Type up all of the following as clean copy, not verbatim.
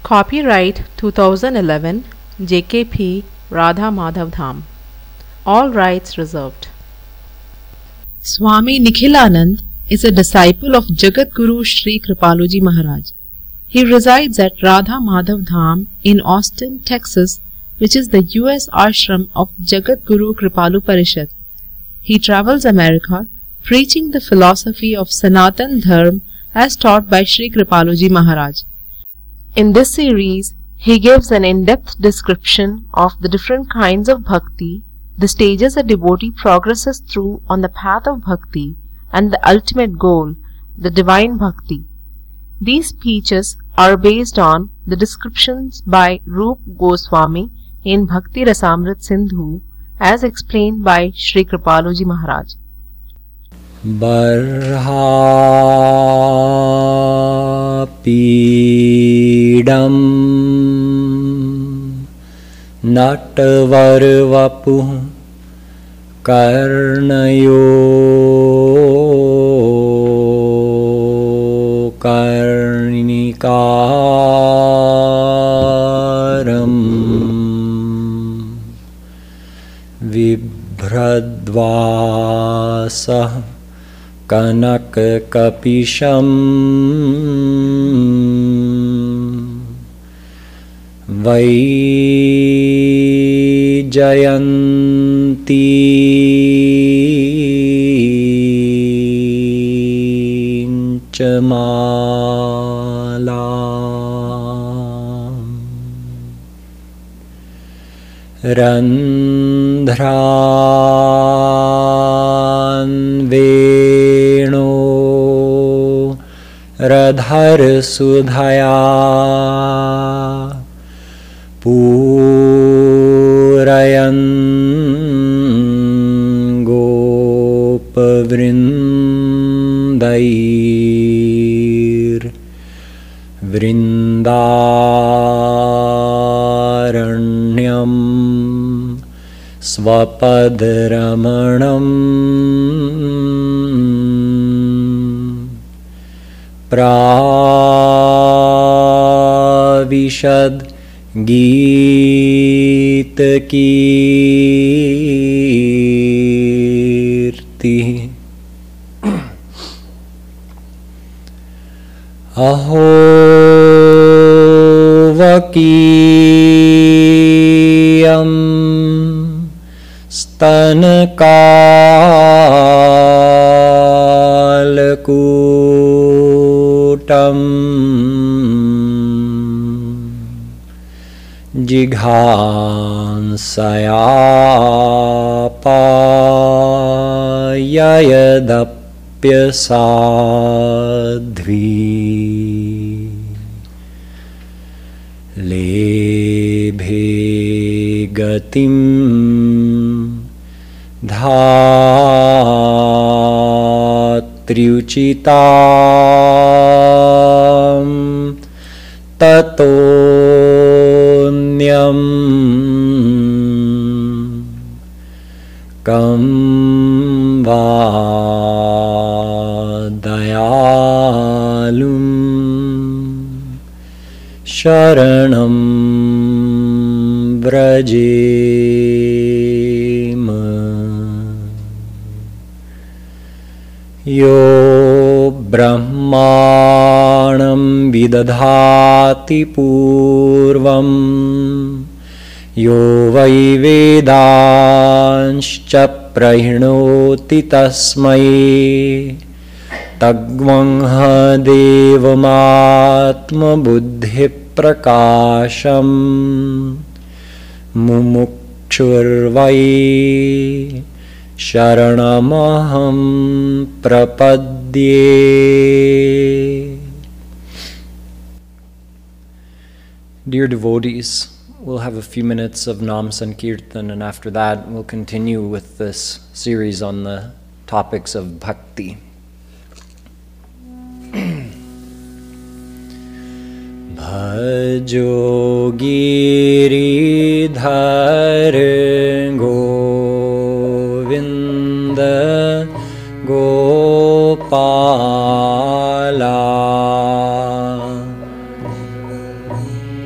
Copyright 2011 JKP Radha Madhav Dham. All rights reserved. Swami Nikhilanand is a disciple of Jagat Guru Sri Kripaluji Maharaj. He resides at Radha Madhav Dham in Austin, Texas, which is the US ashram of Jagat Guru Kripalu Parishad. He travels America preaching the philosophy of Sanatan Dharma as taught by Sri Kripaluji Maharaj. In this series, he gives an in-depth description of the different kinds of bhakti, the stages a devotee progresses through on the path of bhakti, and the ultimate goal, the divine bhakti. These speeches are based on the descriptions by Rup Goswami in Bhakti Rasamrit Sindhu as explained by Sri Kripaluji Maharaj. Barhapidam Natvarvapu Karnayo Karnikaram Vibhradvasa Kanakakapisham Vaijayanti Chamala Randhran Veno Radhar Sudhaya Purayan Gopavrindair Vrindaranyam Svapadramanam Pravishad Geeta Kirti Aho Vakiyam Stanakalakutam Jighansayapayayadapyasadhvi Lebhe gatim Dhatriuchitam Tatonyam Kamvadayalum Sharanam Vrajema Yo Brahmanam Vidadhati Purvam Yo Vai Vedanscha Prahinoti Tasmai Tagvangha Devamatma Buddhi Prakasham Mumukshurvai Sharanamaham Prapadye. Dear devotees, we'll have a few minutes of Nam Sankirtan, and after that we'll continue with this series on the topics of bhakti. Bhajo Giridhar Govinda Gopala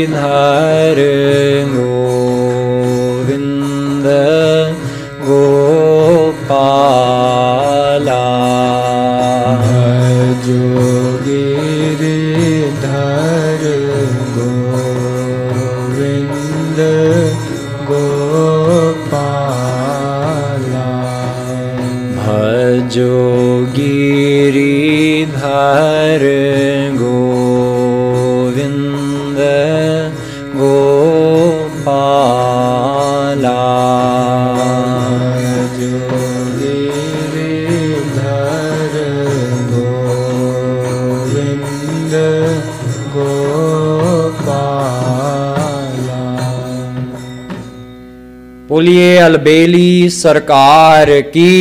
Giridhar Govinda Gopala Bhajo Giridhar Govinda Gopala Bhajo Giridhar Govinda Gopala Bhajo Giridhar Govinda Gopala बोलिए अलबेली सरकार की.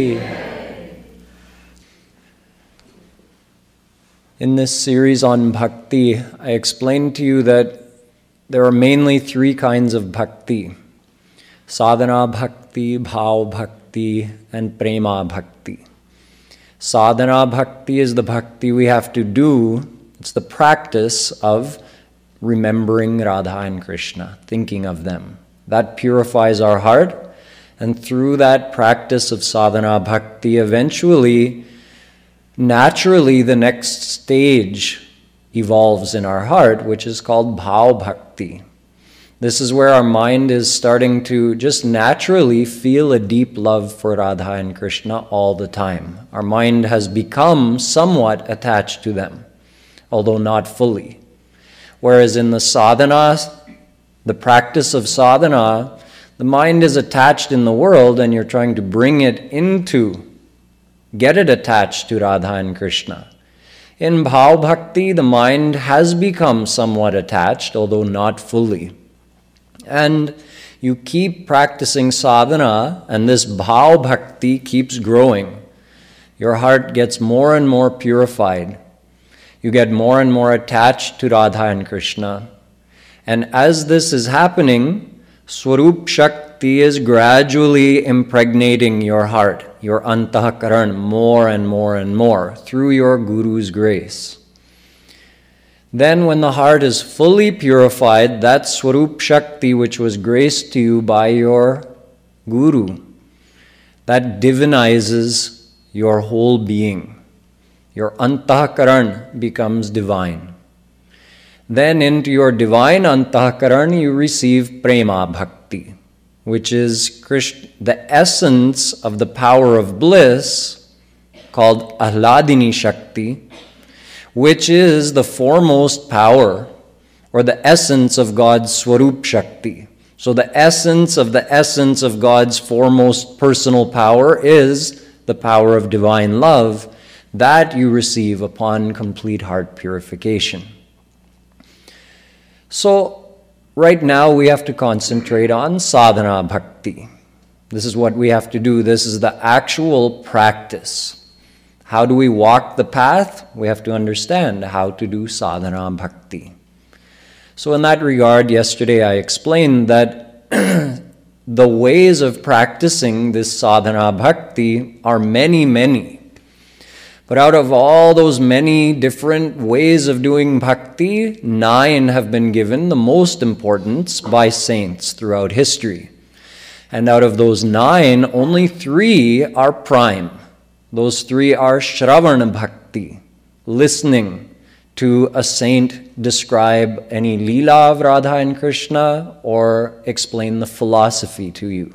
In this series on bhakti, I explained to you that there are mainly three kinds of bhakti: sadhana bhakti, bhav bhakti, and prema bhakti. Sadhana bhakti is the bhakti we have to do. It's the practice of remembering Radha and Krishna, thinking of them. That purifies our heart, and through that practice of sadhana bhakti, eventually, naturally, the next stage evolves in our heart, which is called bhav bhakti. This is where our mind is starting to just naturally feel a deep love for Radha and Krishna all the time. Our mind has become somewhat attached to them, although not fully. Whereas in the sadhana, the practice of sadhana, the mind is attached in the world and you're trying to bring it into, get it attached to Radha and Krishna. In bhav bhakti, the mind has become somewhat attached, although not fully. And you keep practicing sadhana, and this bhav bhakti keeps growing. Your heart gets more and more purified. You get more and more attached to Radha and Krishna. And as this is happening, Swarup Shakti is gradually impregnating your heart, your antahakaran, more and more and more through your Guru's grace. Then when the heart is fully purified, that Swarup Shakti which was graced to you by your Guru, that divinizes your whole being. Your antahakaran becomes divine. Then into your divine antahakaran you receive prema bhakti, which is the essence of the power of bliss, called ahladini shakti, which is the foremost power, or the essence of God's swarup shakti. So the essence of God's foremost personal power is the power of divine love that you receive upon complete heart purification. So, right now we have to concentrate on sadhana bhakti. This is what we have to do. This is the actual practice. How do we walk the path? We have to understand how to do sadhana bhakti. So in that regard, yesterday I explained that the ways of practicing this sadhana bhakti are many, many. But out of all those many different ways of doing bhakti, 9 have been given the most importance by saints throughout history. And out of those 9, only 3 are prime. Those 3 are Shravana bhakti, listening to a saint describe any lila of Radha and Krishna or explain the philosophy to you.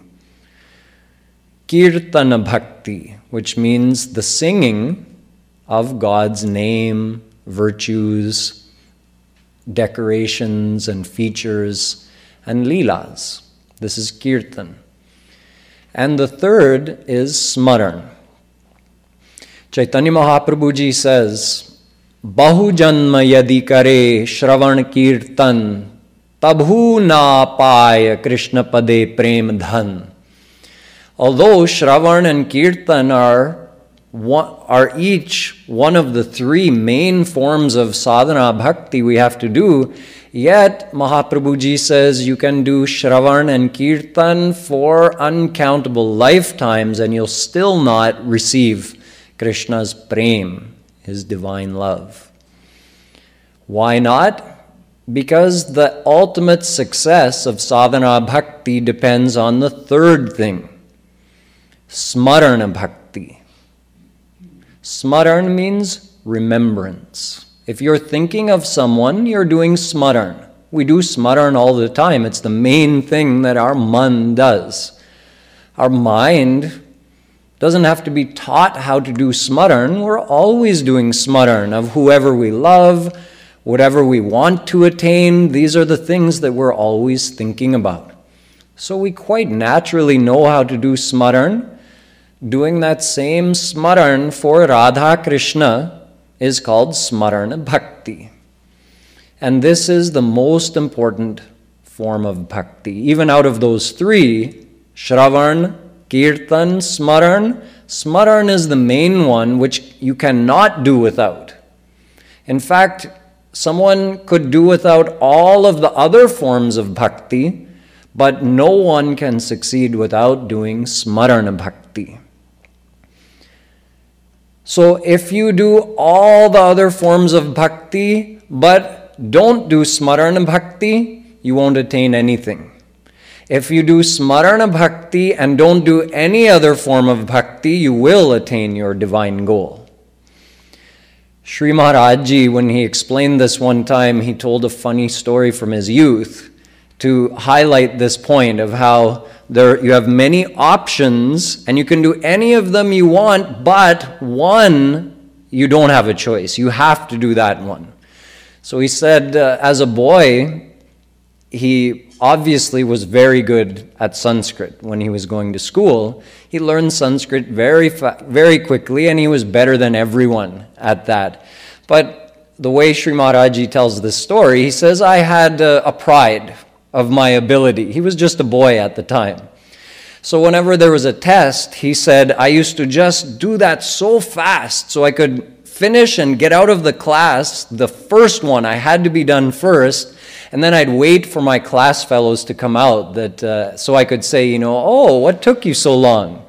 Kirtana bhakti, which means the singing of God's name, virtues, decorations and features, and leelas. This is kirtan. And the third is smaran. Chaitanya Mahaprabhu ji says, Bahu janma yadi kare shravan kirtan, tabhu na paya Krishna pade prem dhan. Although shravan and kirtan are each one of the 3 main forms of sadhana bhakti we have to do, yet Mahaprabhu ji says you can do Shravan and Kirtan for uncountable lifetimes and you'll still not receive Krishna's prem, his divine love. Why not? Because the ultimate success of sadhana bhakti depends on the third thing, smarana bhakti. Smaran means remembrance. If you're thinking of someone, you're doing smaran. We do smaran all the time. It's the main thing that our man does. Our mind doesn't have to be taught how to do smaran. We're always doing smaran of whoever we love, whatever we want to attain. These are the things that we're always thinking about. So we quite naturally know how to do smaran. Doing that same smaran for Radha Krishna is called smarana bhakti. And this is the most important form of bhakti. Even out of those three, Shravan, Kirtan, Smaran, Smaran is the main one which you cannot do without. In fact, someone could do without all of the other forms of bhakti, but no one can succeed without doing Smarana bhakti. So if you do all the other forms of bhakti, but don't do Smarana bhakti, you won't attain anything. If you do Smarana bhakti and don't do any other form of bhakti, you will attain your divine goal. Sri Maharaj Ji, when he explained this one time, he told a funny story from his youth to highlight this point of how you have many options and you can do any of them you want, but one, you don't have a choice. You have to do that one. So he said, as a boy, he obviously was very good at Sanskrit when he was going to school. He learned Sanskrit very quickly, and he was better than everyone at that. But the way Sri Maharaj Ji tells this story, he says, I had a pride of my ability. He was just a boy at the time. So whenever there was a test, he said, I used to just do that so fast so I could finish and get out of the class. The first one, I had to be done first. And then I'd wait for my class fellows to come out so I could say, oh, what took you so long?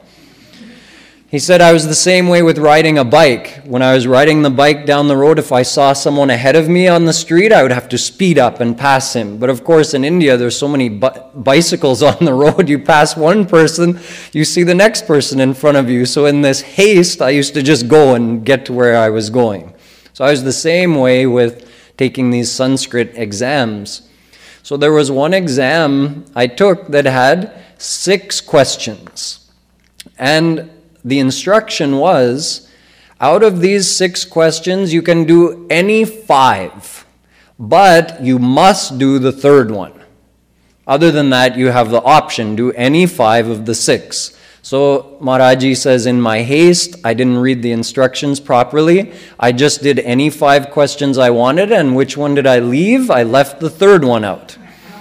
He said I was the same way with riding a bike. When I was riding the bike down the road, if I saw someone ahead of me on the street, I would have to speed up and pass him. But of course, in India, there's so many bicycles on the road. You pass one person, you see the next person in front of you. So in this haste, I used to just go and get to where I was going. So I was the same way with taking these Sanskrit exams. So there was one exam I took that had 6 questions. And the instruction was, out of these 6 questions, you can do any 5, but you must do the third one. Other than that, you have the option, do any 5 of the 6. So Maharaji says, in my haste, I didn't read the instructions properly. I just did any 5 questions I wanted, and which one did I leave? I left the third one out.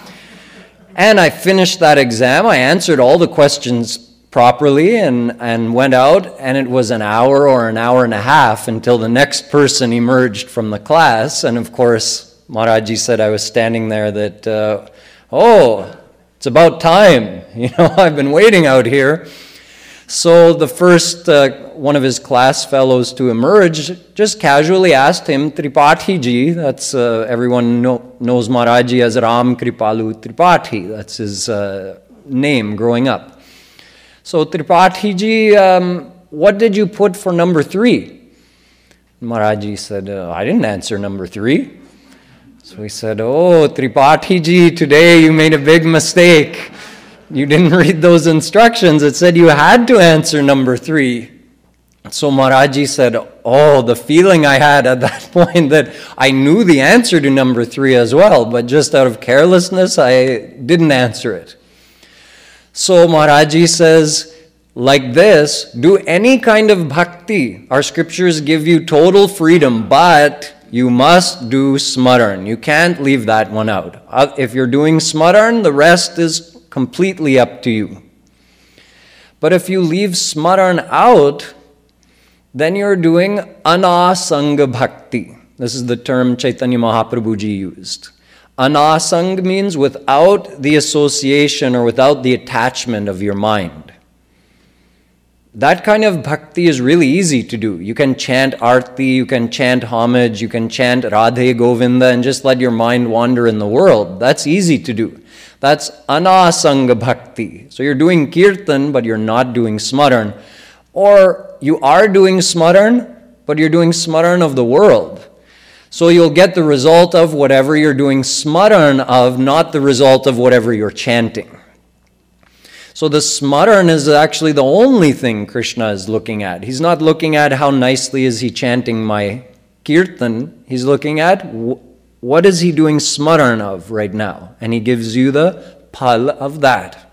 And I finished that exam. I answered all the questions properly and went out, and it was an hour or an hour and a half until the next person emerged from the class. And of course, Maharaji said I was standing there that, it's about time. I've been waiting out here. So the first one of his class fellows to emerge just casually asked him, Tripathi Ji, that's everyone knows Maharaji as Ram Kripalu Tripathi. That's his name growing up. So Tripathi Ji, what did you put for number 3? Maharaji said, I didn't answer number 3. So he said, oh, Tripathi Ji, today you made a big mistake. You didn't read those instructions. It said you had to answer number 3. So Maharaji said, oh, the feeling I had at that point that I knew the answer to number 3 as well, but just out of carelessness, I didn't answer it. So Maharaji says, like this, do any kind of bhakti. Our scriptures give you total freedom, but you must do smaran. You can't leave that one out. If you're doing smaran, the rest is completely up to you. But if you leave smaran out, then you're doing anasanga bhakti. This is the term Chaitanya Mahaprabhu Ji used. Anasang means without the association or without the attachment of your mind. that kind of bhakti is really easy to do. You can chant arti, you can chant homage, you can chant Radhe Govinda and just let your mind wander in the world. That's easy to do. That's anasanga bhakti. So you're doing kirtan, but you're not doing smaran. Or you are doing smaran, but you're doing smaran of the world. So you'll get the result of whatever you're doing smaran of, not the result of whatever you're chanting. So the smaran is actually the only thing Krishna is looking at. He's not looking at how nicely is he chanting my kirtan. He's looking at what is he doing smaran of right now. And he gives you the phal of that.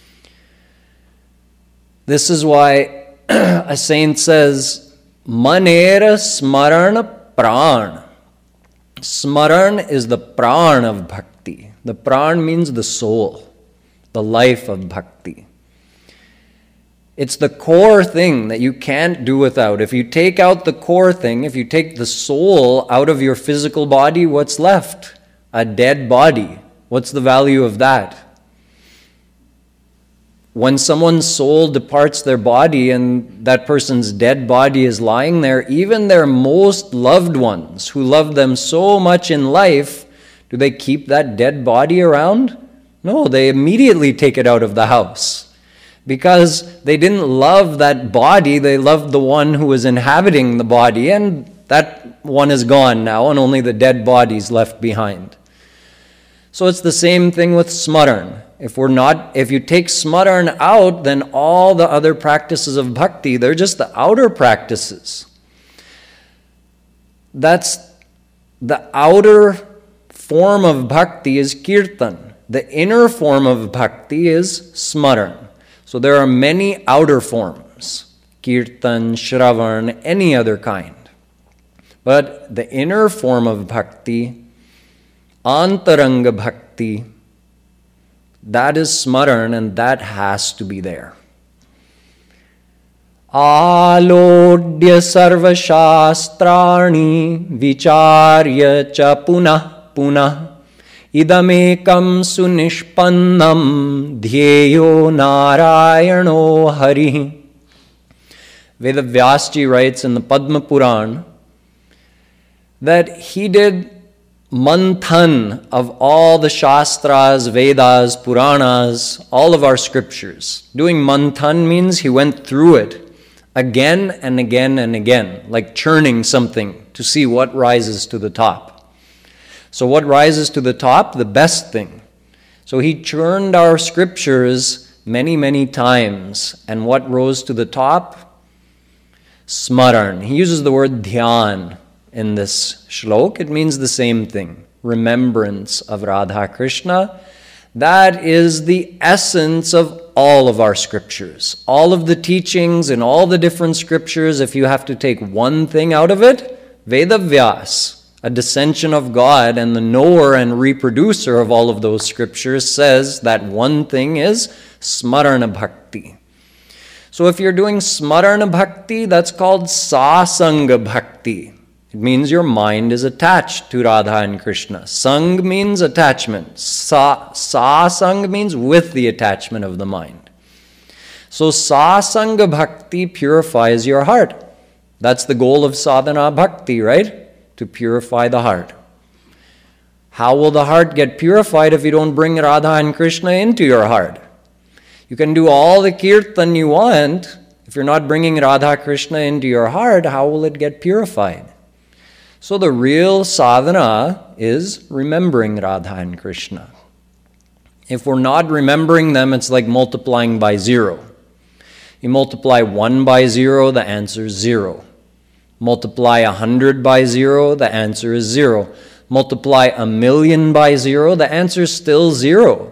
This is why a saint says, Manera smarana pran. Smaran is the pran of bhakti. The pran means the soul, the life of bhakti. It's the core thing that you can't do without. If you take out the core thing, if you take the soul out of your physical body, what's left? A dead body. What's the value of that? When someone's soul departs their body and that person's dead body is lying there, even their most loved ones who love them so much in life, do they keep that dead body around? No, they immediately take it out of the house. Because they didn't love that body, they loved the one who was inhabiting the body, and that one is gone now, and only the dead body is left behind. So it's the same thing with smaran. If you take smaran out, then all the other practices of bhakti, they're just the outer practices. That's the outer form of bhakti is kirtan. The inner form of bhakti is smaran. So there are many outer forms, kirtan, shravan, any other kind. But the inner form of bhakti, antaranga bhakti, that is smaran, and that has to be there. Alodya sarva shastrani vicharya cha punah punah idamekam sunishpannam dhyeyo narayano hari. Vedavyasji writes in the Padma Puran that he did manthan of all the Shastras, Vedas, Puranas, all of our scriptures. Doing manthan means he went through it again and again and again, like churning something to see what rises to the top. So what rises to the top? The best thing. So he churned our scriptures many, many times. And what rose to the top? Smaran. He uses the word dhyan in this shlok. It means the same thing. Remembrance of Radha Krishna. That is the essence of all of our scriptures. All of the teachings in all the different scriptures, if you have to take one thing out of it, Vedavyas, a dissension of God and the knower and reproducer of all of those scriptures, says that one thing is smarana bhakti. So if you're doing smarana bhakti, that's called sasanga bhakti. It means your mind is attached to Radha and Krishna. Sang means attachment. Sasang means with the attachment of the mind. So sasanga bhakti purifies your heart. That's the goal of sadhana bhakti, right? To purify the heart. How will the heart get purified if you don't bring Radha and Krishna into your heart? You can do all the kirtan you want. If you're not bringing Radha Krishna into your heart, how will it get purified? So the real sadhana is remembering Radha and Krishna. If we're not remembering them, it's like multiplying by 0. You multiply 1 by 0, the answer is 0. Multiply 100 by 0, the answer is 0. Multiply 1,000,000 by 0, the answer is still 0.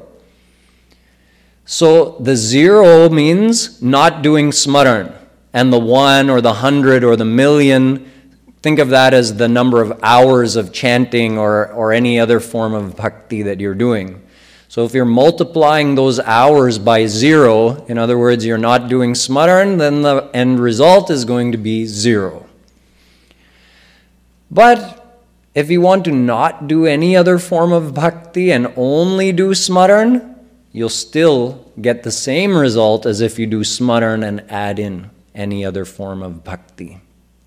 So the 0 means not doing smaran. And the 1 or the 100 or the 1,000,000, think of that as the number of hours of chanting or any other form of bhakti that you're doing. So if you're multiplying those hours by 0, in other words, you're not doing smaran, then the end result is going to be 0. But if you want to not do any other form of bhakti and only do smaran, you'll still get the same result as if you do smaran and add in any other form of bhakti.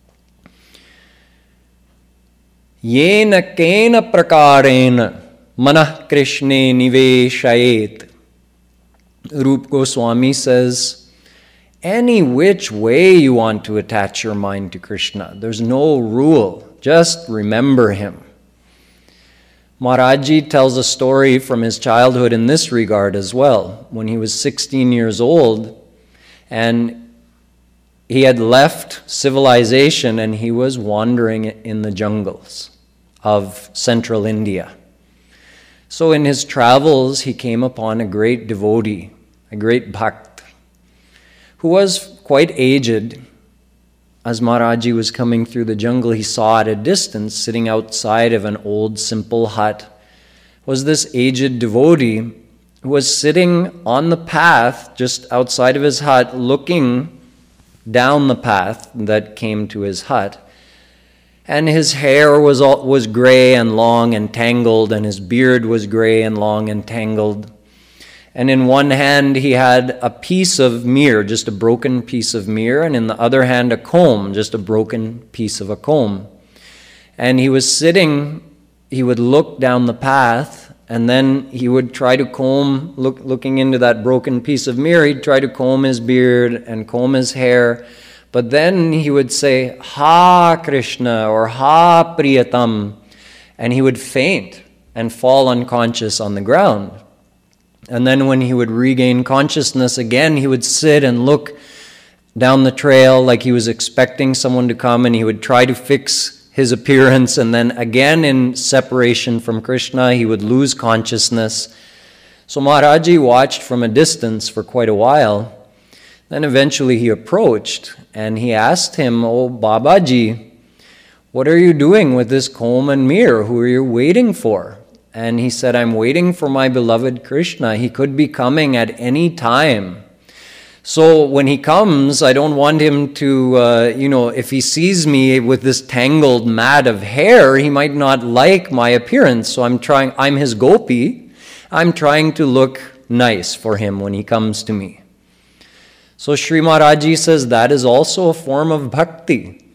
Yena kena prakarena manah krishne niveshayet. Rupa Goswami says, any which way you want to attach your mind to Krishna, there's no rule, just remember him. Maharaji tells a story from his childhood in this regard as well. When he was 16 years old and he had left civilization and he was wandering in the jungles of central India. So in his travels, he came upon a great devotee, a great bhakt, who was quite aged. As Maharaji was coming through the jungle, he saw at a distance, sitting outside of an old simple hut, was this aged devotee who was sitting on the path just outside of his hut, looking down the path that came to his hut. And his hair was gray and long and tangled, and his beard was gray and long and tangled. And in one hand he had a piece of mirror, just a broken piece of mirror, and in the other hand a comb, just a broken piece of a comb. And he was sitting, he would look down the path, and then he would try to comb, looking into that broken piece of mirror, he'd try to comb his beard and comb his hair. But then he would say, Ha Krishna, or Ha Priyatam, and he would faint and fall unconscious on the ground. And then when he would regain consciousness again, he would sit and look down the trail like he was expecting someone to come, and he would try to fix his appearance, and then again in separation from Krishna, he would lose consciousness. So Maharaji watched from a distance for quite a while. Then eventually he approached and he asked him, Oh Babaji, what are you doing with this comb and mirror? Who are you waiting for? And he said, I'm waiting for my beloved Krishna. He could be coming at any time. So when he comes, I don't want him to, if he sees me with this tangled mat of hair, he might not like my appearance. So I'm his gopi. I'm trying to look nice for him when he comes to me. So Sri Maharaji says that is also a form of bhakti.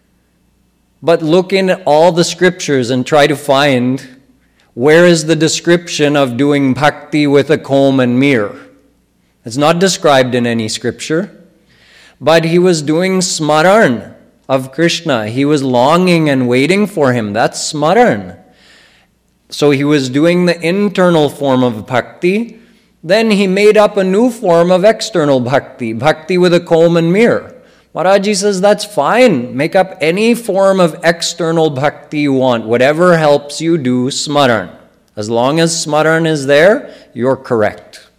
But look in all the scriptures and try to find where is the description of doing bhakti with a comb and mirror. It's not described in any scripture. But he was doing smaran of Krishna. He was longing and waiting for him. That's smaran. So he was doing the internal form of bhakti. Then he made up a new form of external bhakti, bhakti with a comb and mirror. Maharaji says that's fine. Make up any form of external bhakti you want, whatever helps you do smaran. As long as smaran is there, you're correct.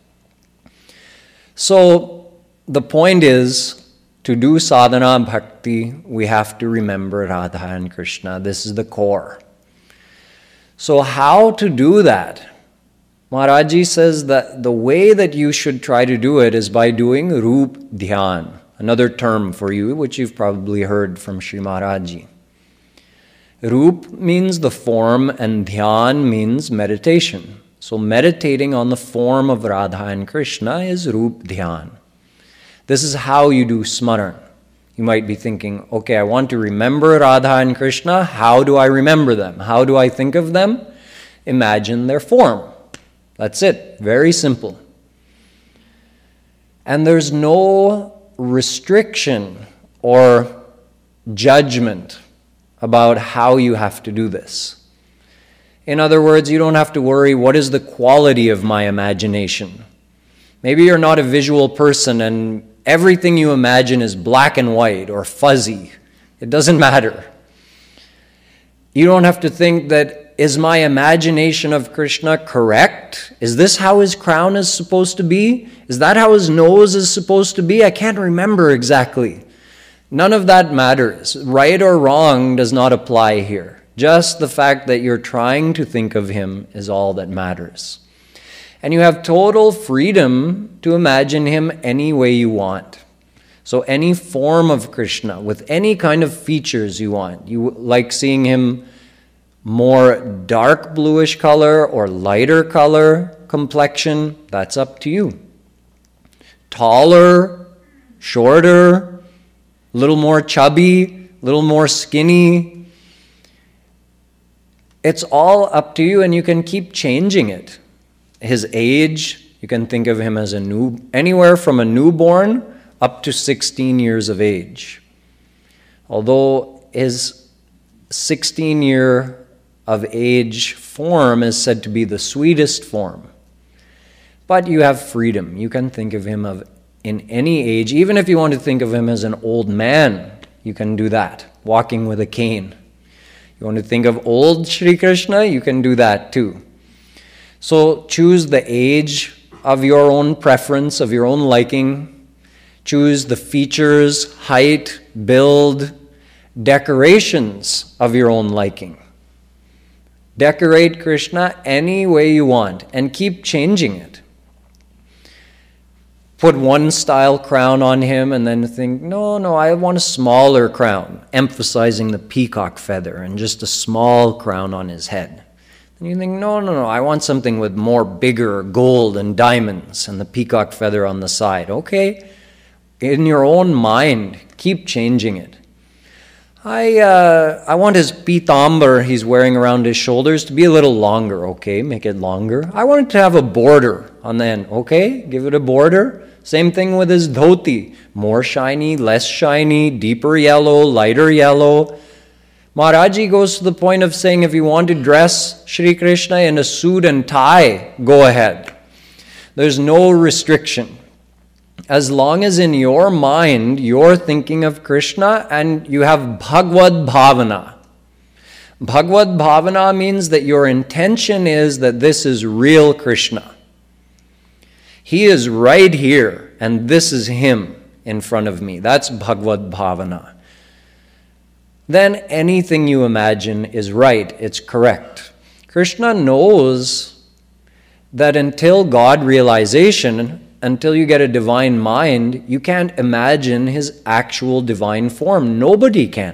So the point is, to do sadhana bhakti, we have to remember Radha and Krishna. This is the core. So how to do that? Maharaji says that the way that you should try to do it is by doing Rup Dhyan, another term for you, which you've probably heard from Sri Maharaji. Rup means the form and Dhyan means meditation. So meditating on the form of Radha and Krishna is Rup Dhyan. This is how you do smaran. You might be thinking, okay, I want to remember Radha and Krishna. How do I remember them? How do I think of them? Imagine their form. That's it. Very simple. And there's no restriction or judgment about how you have to do this. In other words, you don't have to worry, what is the quality of my imagination? Maybe you're not a visual person and everything you imagine is black and white or fuzzy. It doesn't matter. You don't have to think that, is my imagination of Krishna correct? Is this how his crown is supposed to be? Is that how his nose is supposed to be? I can't remember exactly. None of that matters. Right or wrong does not apply here. Just the fact that you're trying to think of him is all that matters. And you have total freedom to imagine him any way you want. So any form of Krishna with any kind of features you want. You like seeing him more dark bluish color or lighter color, complexion, that's up to you. Taller, shorter, a little more chubby, a little more skinny. It's all up to you, and you can keep changing it. His age, you can think of him as anywhere from a newborn up to 16 years of age. Although his 16-year of age form is said to be the sweetest form. But you have freedom. You can think of him in any age. Even if you want to think of him as an old man, you can do that, walking with a cane. You want to think of old Sri Krishna, you can do that too. So choose the age of your own preference, of your own liking. Choose the features, height, build, decorations of your own liking. Decorate Krishna any way you want and keep changing it. Put one style crown on him and then think, no, I want a smaller crown, emphasizing the peacock feather and just a small crown on his head. And you think, no, I want something with more bigger gold and diamonds and the peacock feather on the side. Okay, in your own mind, keep changing it. I want his pitambar he's wearing around his shoulders to be a little longer. Okay, make it longer. I want it to have a border on the end. Okay, give it a border. Same thing with his dhoti. More shiny, less shiny, deeper yellow, lighter yellow. Maharaji goes to the point of saying if you want to dress Sri Krishna in a suit and tie, go ahead. There's no restriction. As long as in your mind you're thinking of Krishna and you have Bhagavad Bhavana. Bhagavad Bhavana means that your intention is that this is real Krishna. He is right here and this is him in front of me. That's Bhagavad Bhavana. Then anything you imagine is right, it's correct. Krishna knows that until God realization, until you get a divine mind, you can't imagine his actual divine form. Nobody can.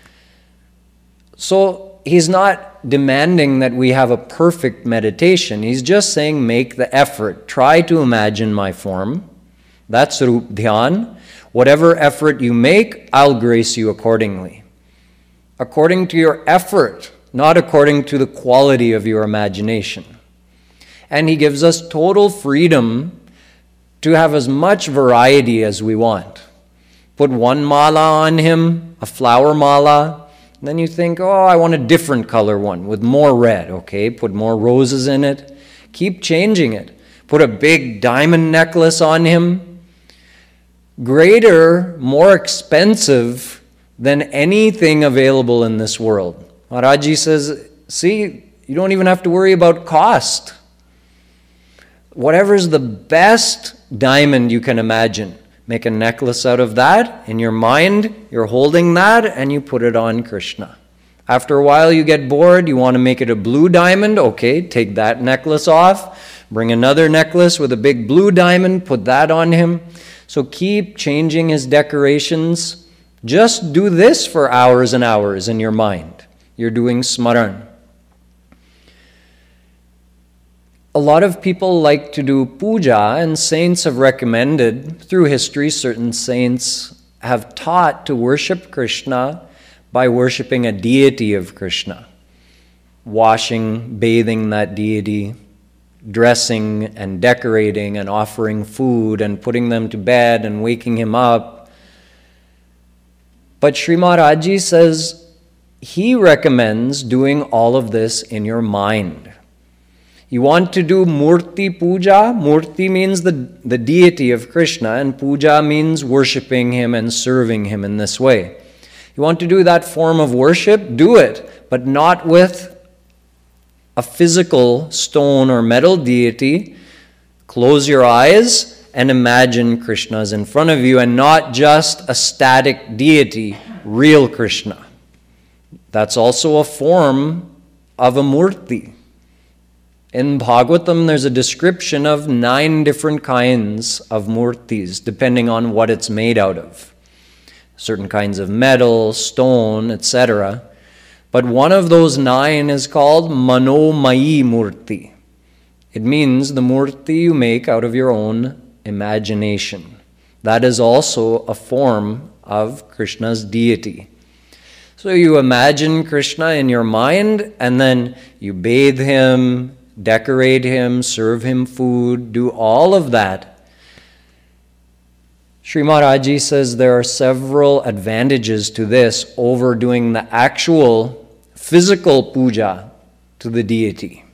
So he's not demanding that we have a perfect meditation. He's just saying make the effort. Try to imagine my form. That's Rup Dhyan. Whatever effort you make, I'll grace you accordingly. According to your effort, not according to the quality of your imagination. And he gives us total freedom to have as much variety as we want. Put one mala on him, a flower mala, and then you think, oh, I want a different color one with more red. Okay, put more roses in it. Keep changing it. Put a big diamond necklace on him. Greater, more expensive than anything available in this world. Maharaji says, see, you don't even have to worry about cost. Whatever's the best diamond you can imagine, make a necklace out of that. In your mind, you're holding that and you put it on Krishna. After a while you get bored, you want to make it a blue diamond. Okay, take that necklace off, bring another necklace with a big blue diamond, put that on him. So keep changing his decorations. Just do this for hours and hours in your mind. You're doing smaran. A lot of people like to do puja, and saints have recommended, through history, certain saints have taught to worship Krishna by worshiping a deity of Krishna. Washing, bathing that deity, dressing and decorating and offering food and putting them to bed and waking him up. But Sri Maharaji says he recommends doing all of this in your mind. You want to do Murti Puja? Murti means the deity of Krishna, and Puja means worshipping him and serving him in this way. You want to do that form of worship? Do it, but not with a physical stone or metal deity. Close your eyes and imagine Krishna is in front of you and not just a static deity, real Krishna. That's also a form of a murti. In Bhagavatam, there's a description of 9 different kinds of murtis, depending on what it's made out of. Certain kinds of metal, stone, etc. But one of those 9 is called Manomai Murti. It means the murti you make out of your own imagination. That is also a form of Krishna's deity. So you imagine Krishna in your mind, and then you bathe him, decorate him, serve him food, do all of that. Sri Maharaji says there are several advantages to this over doing the actual physical puja to the deity.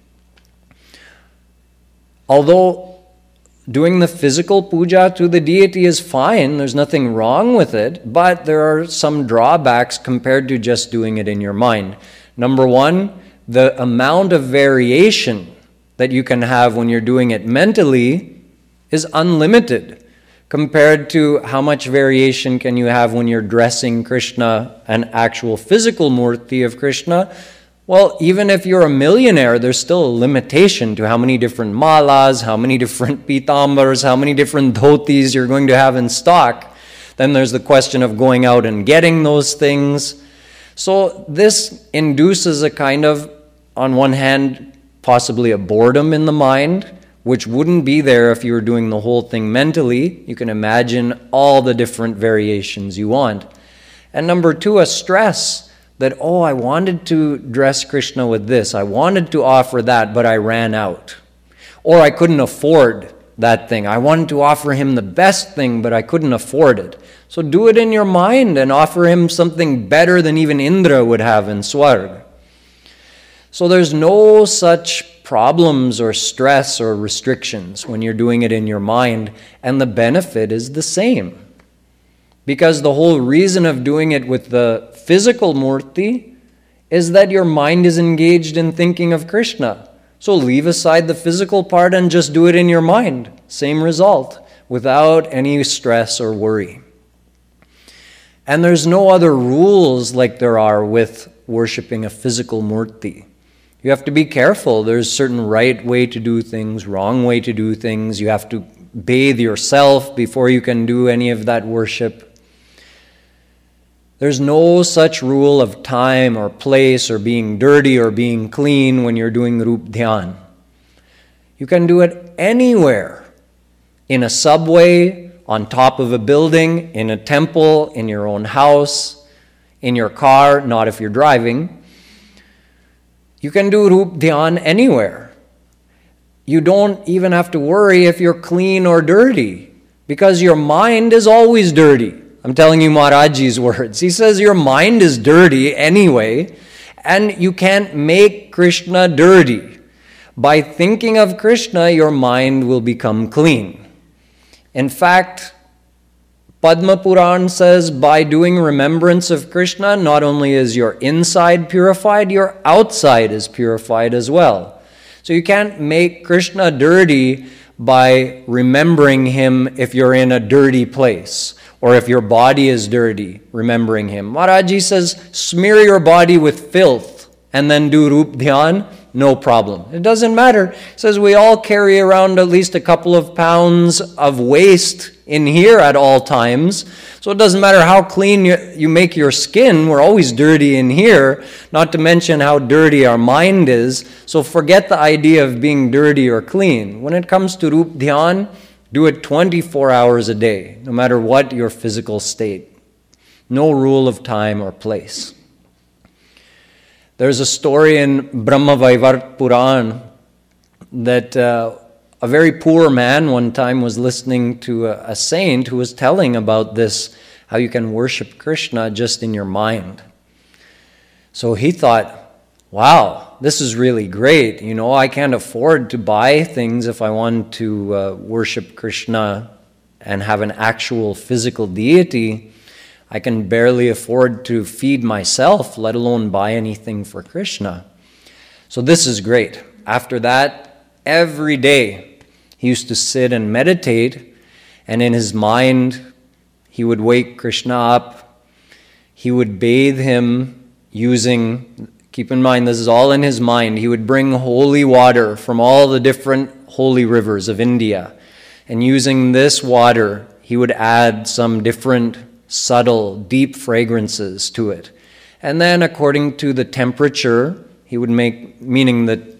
Although doing the physical puja to the deity is fine, there's nothing wrong with it, but there are some drawbacks compared to just doing it in your mind. Number one, the amount of variation that you can have when you're doing it mentally is unlimited compared to how much variation can you have when you're dressing Krishna, an actual physical murti of Krishna. Well, even if you're a millionaire, there's still a limitation to how many different malas, how many different pitambars, how many different dhotis you're going to have in stock. Then there's the question of going out and getting those things. So this induces a kind of, on one hand, possibly a boredom in the mind, which wouldn't be there if you were doing the whole thing mentally. You can imagine all the different variations you want. And number two, a stress. That, oh, I wanted to dress Krishna with this, I wanted to offer that, but I ran out. Or I couldn't afford that thing. I wanted to offer him the best thing, but I couldn't afford it. So do it in your mind and offer him something better than even Indra would have in Swarg. So there's no such problems or stress or restrictions when you're doing it in your mind, and the benefit is the same. Because the whole reason of doing it with the physical murti is that your mind is engaged in thinking of Krishna. So leave aside the physical part and just do it in your mind. Same result, without any stress or worry. And there's no other rules like there are with worshipping a physical murti. You have to be careful. There's a certain right way to do things, wrong way to do things. You have to bathe yourself before you can do any of that worship. There's no such rule of time or place or being dirty or being clean when you're doing Rup Dhyan. You can do it anywhere. In a subway, on top of a building, in a temple, in your own house, in your car, not if you're driving. You can do Rup Dhyan anywhere. You don't even have to worry if you're clean or dirty, because your mind is always dirty. I'm telling you Maharaji's words. He says your mind is dirty anyway, and you can't make Krishna dirty. By thinking of Krishna, your mind will become clean. In fact, Padma Puran says by doing remembrance of Krishna, not only is your inside purified, your outside is purified as well. So you can't make Krishna dirty by remembering him if you're in a dirty place. Or if your body is dirty, remembering him. Maharaji says, smear your body with filth and then do Rup Dhyan, no problem. It doesn't matter. He says we all carry around at least a couple of pounds of waste in here at all times. So it doesn't matter how clean you make your skin, we're always dirty in here, not to mention how dirty our mind is. So forget the idea of being dirty or clean. When it comes to Rup Dhyan, do it 24 hours a day, no matter what your physical state. No rule of time or place. There's a story in Brahma Vaivarta Puran that a very poor man one time was listening to a saint who was telling about this, how you can worship Krishna just in your mind. So he thought, wow, this is really great. You know, I can't afford to buy things if I want to worship Krishna and have an actual physical deity. I can barely afford to feed myself, let alone buy anything for Krishna. So this is great. After that, every day he used to sit and meditate, and in his mind he would wake Krishna up. He would bathe him using... Keep in mind, this is all in his mind. He would bring holy water from all the different holy rivers of India. And using this water, he would add some different subtle, deep fragrances to it. And then according to the temperature, he would make, meaning that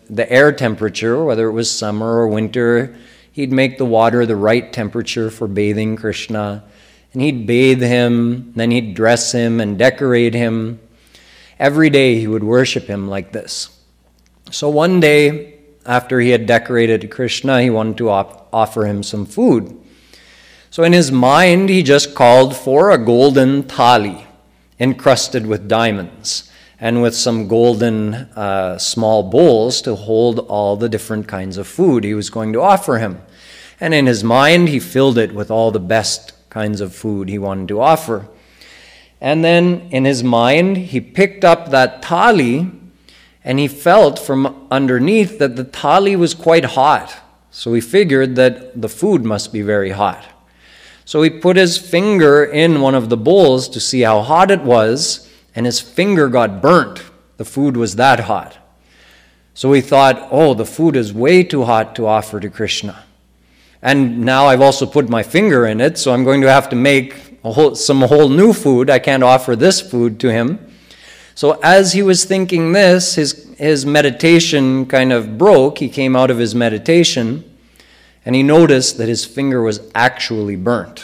the air temperature, whether it was summer or winter. He'd make the water the right temperature for bathing Krishna. And he'd bathe him, then he'd dress him and decorate him. Every day he would worship him like this. So one day, after he had decorated Krishna, he wanted to offer him some food. So in his mind, he just called for a golden thali, encrusted with diamonds, and with some golden small bowls to hold all the different kinds of food he was going to offer him. And in his mind, he filled it with all the best kinds of food he wanted to offer. And then in his mind, he picked up that thali, and he felt from underneath that the thali was quite hot. So he figured that the food must be very hot. So he put his finger in one of the bowls to see how hot it was, and his finger got burnt. The food was that hot. So he thought, oh, the food is way too hot to offer to Krishna. And now I've also put my finger in it, so I'm going to have to make some whole new food. I can't offer this food to him. So as he was thinking this, his meditation kind of broke. He came out of his meditation, and he noticed that his finger was actually burnt.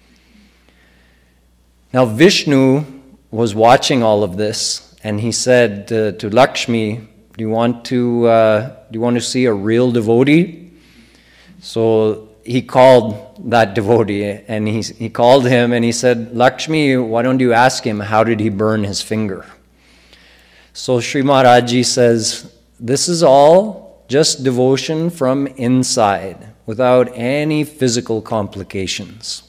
Now Vishnu was watching all of this, and he said to Lakshmi, do you want to see a real devotee? So he called that devotee, and he called him, and he said, Lakshmi, why don't you ask him, how did he burn his finger? So Sri Maharaji says, this is all just devotion from inside, without any physical complications.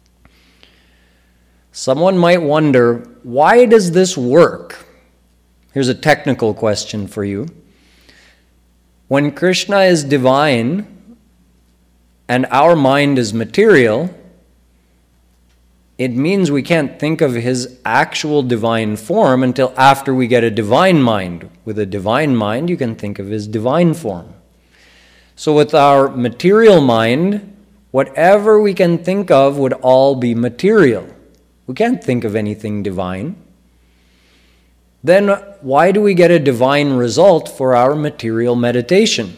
Someone might wonder, why does this work? Here's a technical question for you. When Krishna is divine, and our mind is material, it means we can't think of his actual divine form until after we get a divine mind. With a divine mind, you can think of his divine form. So with our material mind, whatever we can think of would all be material. We can't think of anything divine. Then why do we get a divine result for our material meditation?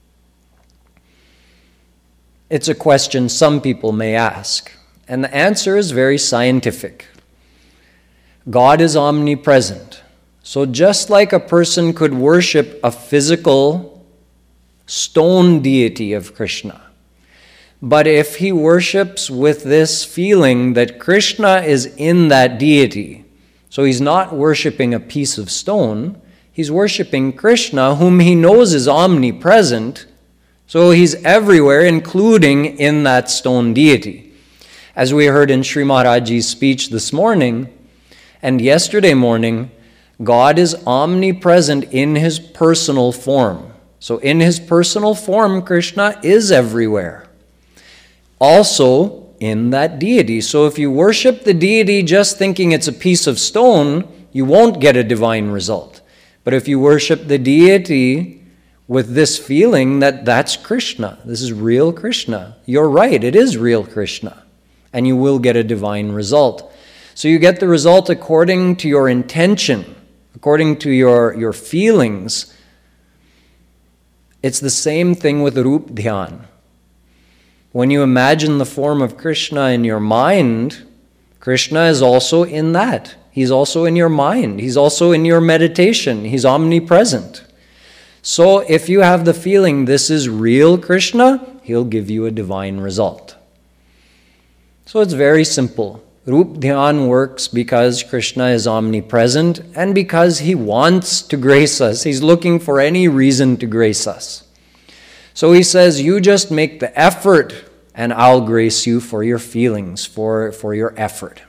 It's a question some people may ask, and the answer is very scientific. God is omnipresent. So just like a person could worship a physical stone deity of Krishna, but if he worships with this feeling that Krishna is in that deity, so he's not worshiping a piece of stone, he's worshiping Krishna, whom he knows is omnipresent. So he's everywhere, including in that stone deity. As we heard in Sri Maharaji's speech this morning and yesterday morning, God is omnipresent in his personal form. So in his personal form, Krishna is everywhere. Also in that deity. So if you worship the deity just thinking it's a piece of stone, you won't get a divine result. But if you worship the deity with this feeling that that's Krishna, this is real Krishna, you're right, it is real Krishna, and you will get a divine result. So you get the result according to your intention, according to your feelings. It's the same thing with Rup Dhyan. When you imagine the form of Krishna in your mind, Krishna is also in that. He's also in your mind. He's also in your meditation. He's omnipresent. So if you have the feeling this is real Krishna, he'll give you a divine result. So it's very simple. Rup Dhyan works because Krishna is omnipresent and because he wants to grace us. He's looking for any reason to grace us. So he says, you just make the effort and I'll grace you for your feelings, for your effort.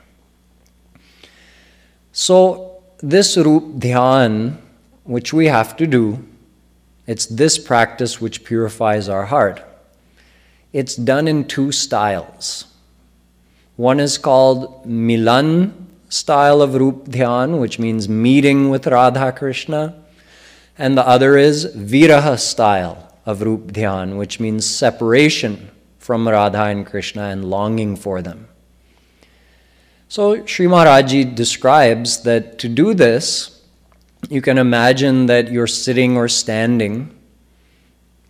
So this Rup Dhyan, which we have to do, it's this practice which purifies our heart. It's done in two styles. One is called Milan style of Rup Dhyan, which means meeting with Radha Krishna. And the other is Viraha style of Rup Dhyan, which means separation from Radha and Krishna and longing for them. So Sri Maharaji describes that to do this, you can imagine that you're sitting or standing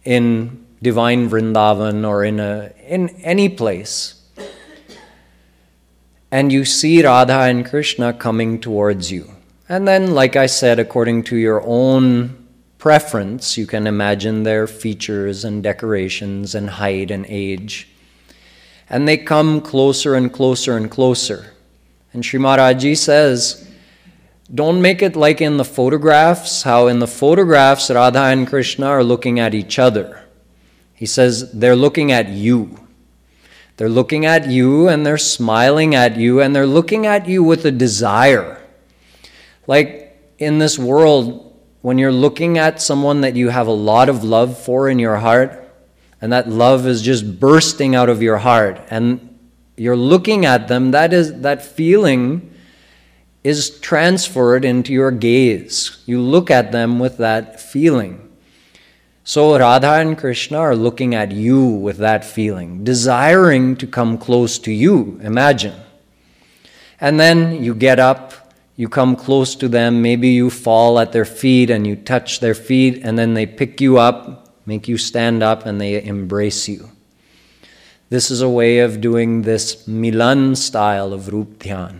in divine Vrindavan or in any place, and you see Radha and Krishna coming towards you. And then, like I said, according to your own preference, you can imagine their features and decorations and height and age. And they come closer and closer and closer. And Sri Maharaji says, don't make it like in the photographs, how in the photographs Radha and Krishna are looking at each other. He says they're looking at you. They're looking at you and they're smiling at you and they're looking at you with a desire. Like in this world, when you're looking at someone that you have a lot of love for in your heart, and that love is just bursting out of your heart, and you're looking at them, that feeling is transferred into your gaze. You look at them with that feeling. So Radha and Krishna are looking at you with that feeling, desiring to come close to you, imagine. And then you get up, you come close to them, maybe you fall at their feet and you touch their feet, and then they pick you up, make you stand up, and they embrace you. This is a way of doing this Milan style of Rup Dhyan.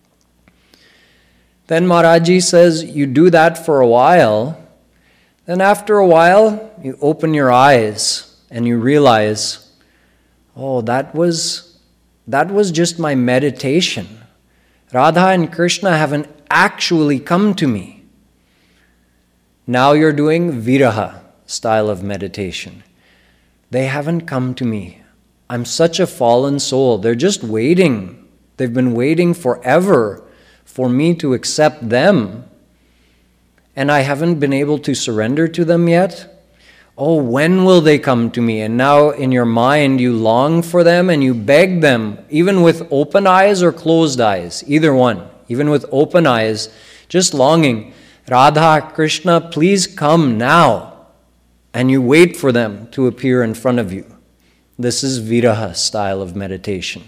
Then Maharaji says, you do that for a while, then after a while, you open your eyes and you realize, oh, that was just my meditation. Radha and Krishna haven't actually come to me. Now you're doing Viraha style of meditation. They haven't come to me. I'm such a fallen soul. They're just waiting. They've been waiting forever for me to accept them. And I haven't been able to surrender to them yet. Oh, when will they come to me? And now in your mind you long for them and you beg them, even with open eyes or closed eyes, either one, even with open eyes, just longing, Radha, Krishna, please come now. And you wait for them to appear in front of you. This is Viraha style of meditation.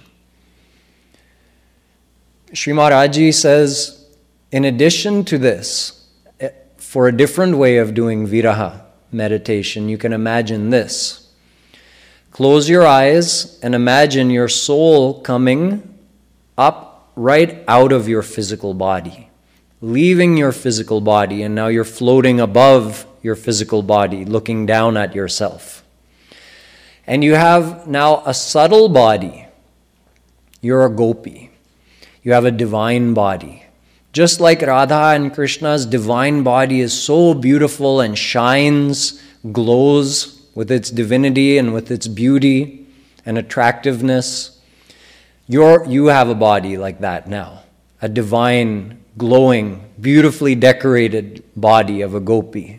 Sri Maharaji says, in addition to this, for a different way of doing Viraha meditation, you can imagine this. Close your eyes and imagine your soul coming up right out of your physical body, leaving your physical body, and now you're floating above your physical body, looking down at yourself. And you have now a subtle body. You're a gopi. You have a divine body. Just like Radha and Krishna's divine body is so beautiful and shines, glows with its divinity and with its beauty and attractiveness, you have a body like that now. A divine, glowing, beautifully decorated body of a gopi.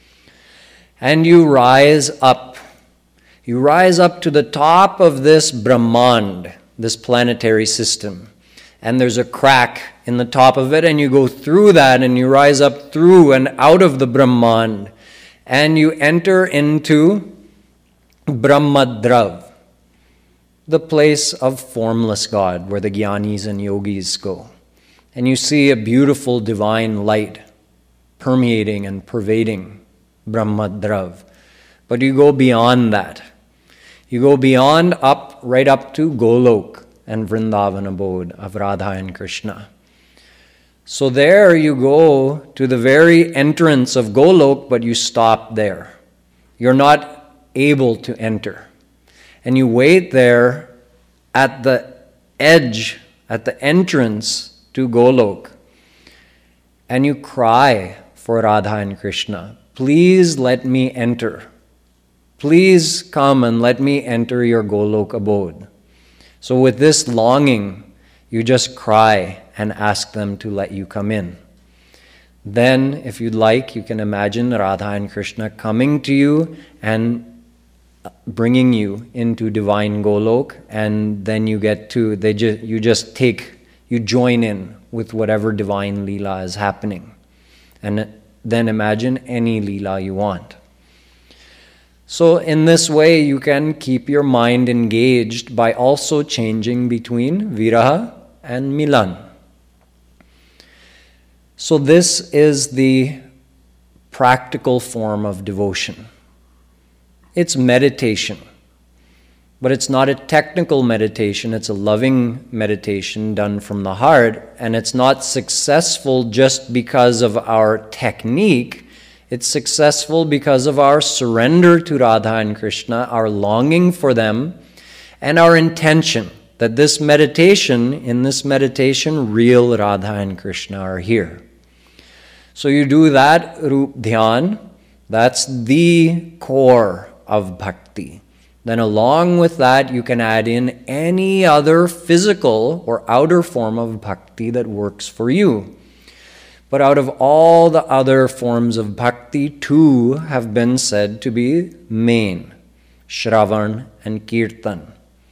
And you rise up. You rise up to the top of this Brahmand, this planetary system. And there's a crack in the top of it, and you go through that, and you rise up through and out of the Brahmand, and you enter into Brahmadrav, the place of formless God, where the Jnanis and Yogis go. And you see a beautiful divine light permeating and pervading Brahmadrav. But you go beyond that. You go beyond right up to Golok and Vrindavan abode of Radha and Krishna. So there you go to the very entrance of Golok, but you stop there. You're not able to enter. And you wait there at the edge, at the entrance to Golok, and you cry for Radha and Krishna. Please let me enter. Please come and let me enter your Golok abode. So with this longing, you just cry and ask them to let you come in. Then, if you'd like, you can imagine Radha and Krishna coming to you and bringing you into divine Golok, and then you get to, you join in with whatever divine Leela is happening. And then imagine any Leela you want. So in this way, you can keep your mind engaged by also changing between Viraha and Milan. So this is the practical form of devotion. it's meditation. But it's not a technical meditation, it's a loving meditation done from the heart, and it's not successful just because of our technique. It's successful because of our surrender to Radha and Krishna, our longing for them, and our intention that in this meditation, real Radha and Krishna are here. So you do that Rup Dhyan, that's the core of bhakti. Then along with that, you can add in any other physical or outer form of bhakti that works for you. But out of all the other forms of bhakti, two have been said to be main, Shravan and Kirtan.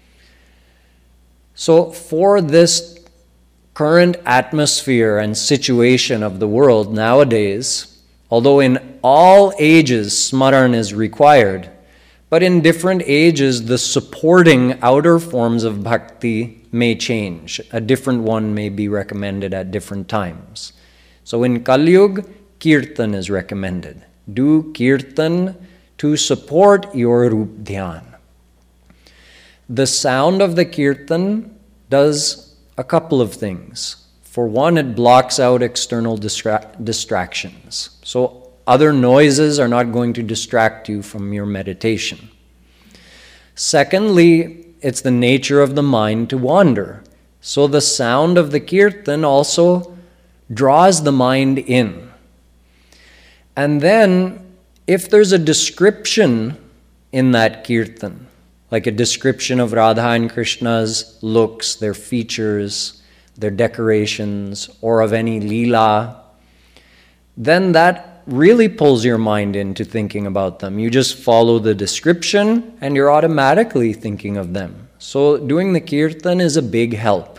So for this current atmosphere and situation of the world nowadays, although in all ages Smaran is required, but in different ages, the supporting outer forms of bhakti may change. A different one may be recommended at different times. So in Kali Yuga, Kirtan is recommended. Do Kirtan to support your Rup Dhyan. The sound of the Kirtan does a couple of things. For one, it blocks out external distractions. So other noises are not going to distract you from your meditation. Secondly, it's the nature of the mind to wander. So the sound of the Kirtan also draws the mind in. And then, if there's a description in that Kirtan, like a description of Radha and Krishna's looks, their features, their decorations, or of any Leela, then that really pulls your mind into thinking about them. You just follow the description and you're automatically thinking of them. So doing the Kirtan is a big help.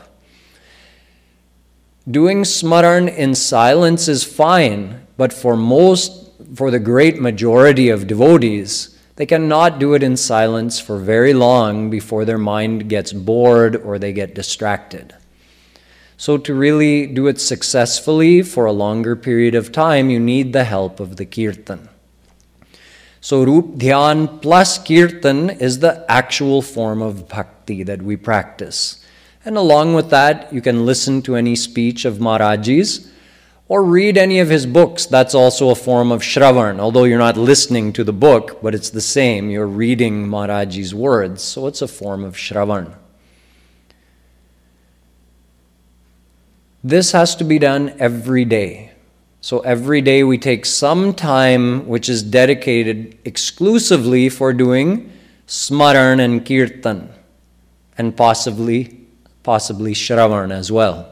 Doing Smaran in silence is fine, but for the great majority of devotees, they cannot do it in silence for very long before their mind gets bored or they get distracted. So to really do it successfully for a longer period of time, you need the help of the Kirtan. So Rup Dhyan plus Kirtan is the actual form of bhakti that we practice. And along with that, you can listen to any speech of Maharaji's or read any of his books. That's also a form of Shravan, although you're not listening to the book, but it's the same. You're reading Maharaji's words, so it's a form of Shravan. This has to be done every day. So every day we take some time which is dedicated exclusively for doing Smaran and Kirtan, and possibly Shravan as well.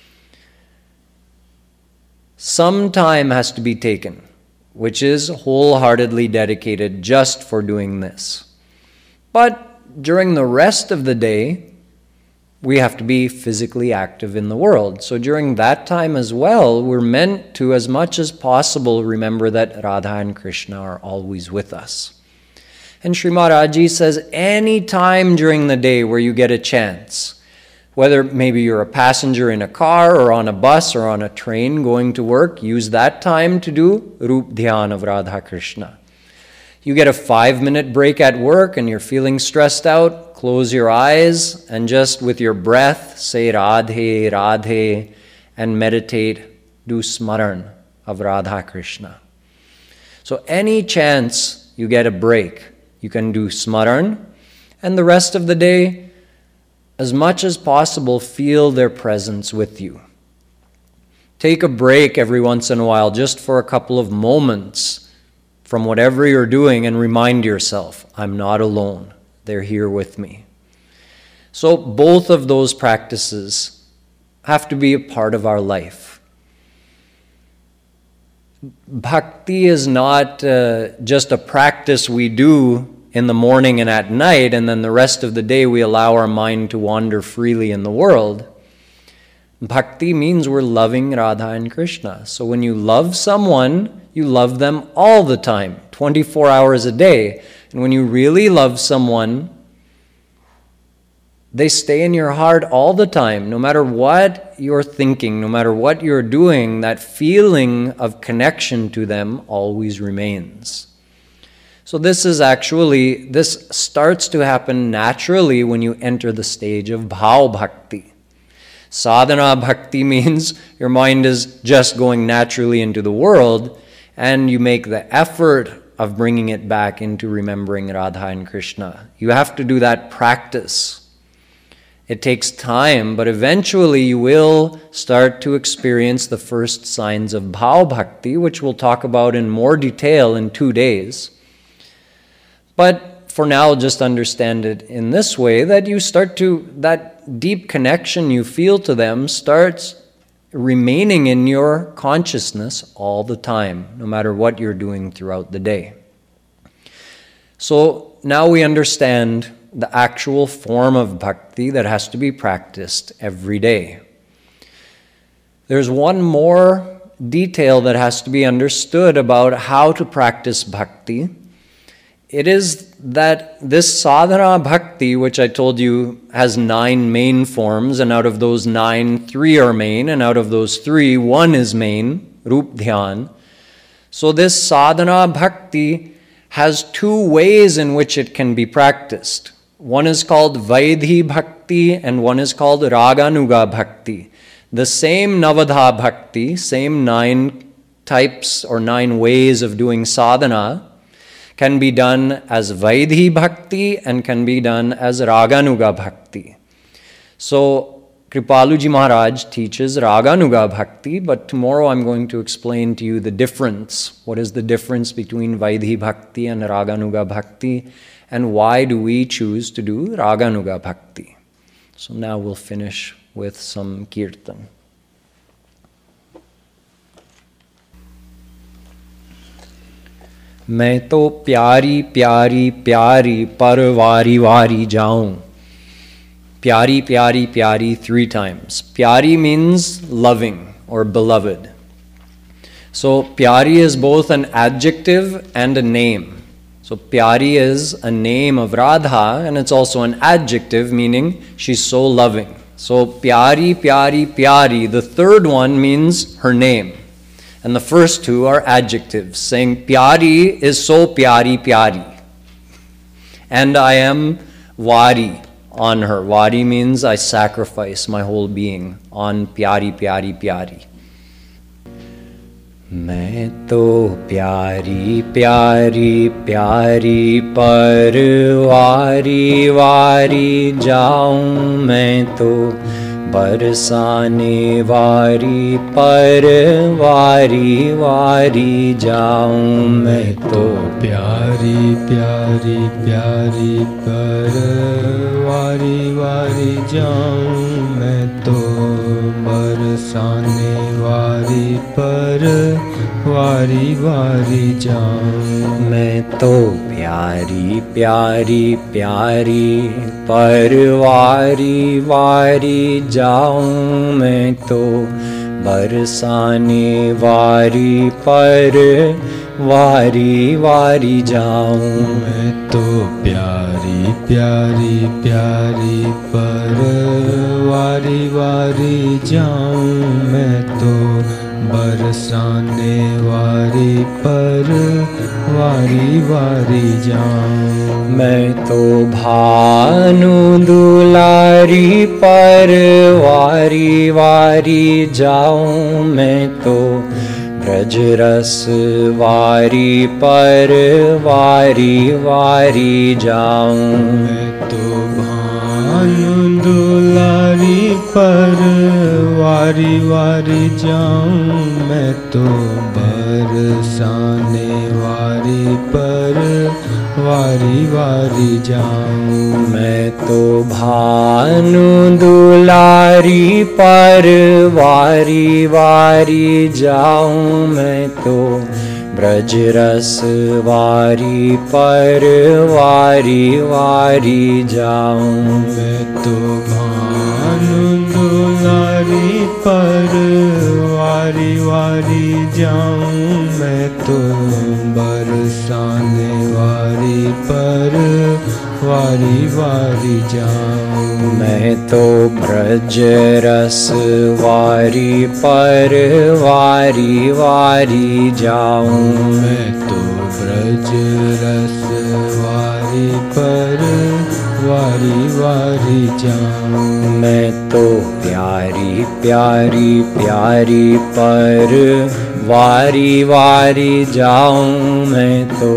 Some time has to be taken, which is wholeheartedly dedicated just for doing this. But during the rest of the day, we have to be physically active in the world. So during that time as well, we're meant to, as much as possible, remember that Radha and Krishna are always with us. And Sri Maharaji says, any time during the day where you get a chance, whether maybe you're a passenger in a car or on a bus or on a train going to work, use that time to do Rup Dhyan of Radha Krishna. You get a 5-minute break at work and you're feeling stressed out, close your eyes and just with your breath say Radhe, Radhe and meditate, do Smaran of Radha Krishna. So any chance you get a break, you can do Smaran, and the rest of the day, as much as possible, feel their presence with you. Take a break every once in a while, just for a couple of moments from whatever you're doing, and remind yourself, I'm not alone. They're here with me. So both of those practices have to be a part of our life. Bhakti is not just a practice we do in the morning and at night, and then the rest of the day we allow our mind to wander freely in the world. Bhakti means we're loving Radha and Krishna. So when you love someone, you love them all the time, 24 hours a day. And when you really love someone, they stay in your heart all the time. No matter what you're thinking, no matter what you're doing, that feeling of connection to them always remains. So this starts to happen naturally when you enter the stage of bhav bhakti. Sadhana bhakti means your mind is just going naturally into the world, and you make the effort of bringing it back into remembering Radha and Krishna. You have to do that practice. It takes time, but eventually you will start to experience the first signs of bhav bhakti, which we'll talk about in more detail in 2 days. But for now, just understand it in this way, that that deep connection you feel to them starts remaining in your consciousness all the time, no matter what you're doing throughout the day. So now we understand the actual form of bhakti that has to be practiced every day. There's one more detail that has to be understood about how to practice bhakti. It is that this sadhana bhakti, which I told you has 9 main forms, and out of those 9, 3 are main, and out of those 3, 1 is main, Rup Dhyan. So this sadhana bhakti has 2 ways in which it can be practiced. One is called Vaidhi Bhakti and one is called Raganuga Bhakti. The same Navadha Bhakti, same 9 types or 9 ways of doing sadhana, can be done as Vaidhi Bhakti and can be done as Raganuga Bhakti. So Kripaluji Maharaj teaches Raganuga Bhakti, but tomorrow I'm going to explain to you the difference. What is the difference between Vaidhi Bhakti and Raganuga Bhakti, and why do we choose to do Raganuga Bhakti? So now we'll finish with some kirtan. मैं तो प्यारी प्यारी प्यारी पर वारी वारी जाऊं. Pyari, pyari, pyari 3 times. Pyari means loving or beloved. So pyari is both an adjective and a name. So pyari is a name of Radha, and it's also an adjective meaning she's so loving. So pyari, pyari, pyari, the third one means her name. And the first 2 are adjectives, saying pyari is so pyari, pyari. And I am wari on her. Wari means I sacrifice my whole being on pyari, pyari, pyari. मैं तो प्यारी प्यारी प्यारी पर वारी वारी जाऊं. मैं तो बरसाने वारी पर वारी वारी जाऊं. मैं तो प्यारी प्यारी प्यारी पर वारी वारी जाऊं. मैं तो बरसाने वारी पर वारी वारी जाऊं. मैं तो प्यारी प्यारी प्यारी पर वारी वारी जाऊं. मैं तो बरसाने वारी पर वारी वारी जाऊं. मैं तो प्यारी प्यारी प्यारी पर वारी वारी जाऊं. मैं तो बरसाने वारी पर वारी वारी जाऊं. मैं तो भानु दुलारी पर वारी वारी जाऊं. मैं तो ब्रजरस वारी पर वारी वारी जाऊं. मैं तो भानु दुलारी पर वारी वारी जाऊं. मैं तो बरसाने वारी पर वारी वारी जाऊं. मैं तो भानु दुलारी पर वारी वारी जाऊं. मैं तो ब्रजरस वारी पर वारी वारी जाऊं. मैं तो भानु दुलारी पर वारी वारी जाऊं. मैं तो बरसाने वारी पर वारी वारी जाऊं। मैं तो ब्रज रस वारी पर वारी वारी जाऊं। मैं तो ब्रज रस वारी पर वारी वारी जाऊं। मैं तो प्यारी प्यारी प्यारी पर वारी वारी जाऊं। मैं तो